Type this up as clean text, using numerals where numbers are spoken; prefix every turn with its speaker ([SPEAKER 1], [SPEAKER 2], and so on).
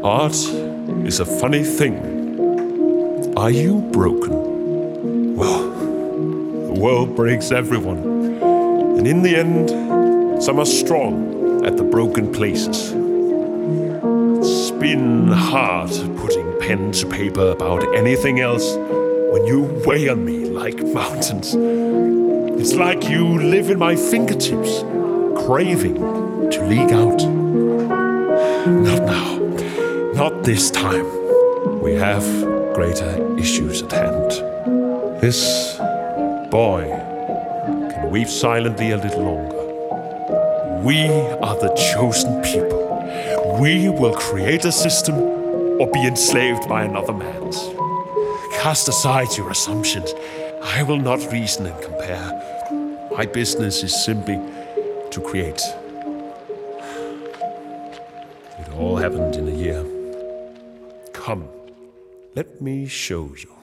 [SPEAKER 1] Art is a funny thing. Are you broken? Well, the world breaks everyone. And in the end, some are strong at the broken places. It's been hard putting pen to paper about anything else when you weigh on me like mountains. It's like you live in my fingertips, craving to leak out. Not now. Not this time. We have greater issues at hand. This boy can weep silently a little longer. We are the chosen people. We will create a system or be enslaved by another man's. Cast aside your assumptions. I will not reason and compare. My business is simply to create. It all happened in a year. Come, let me show you.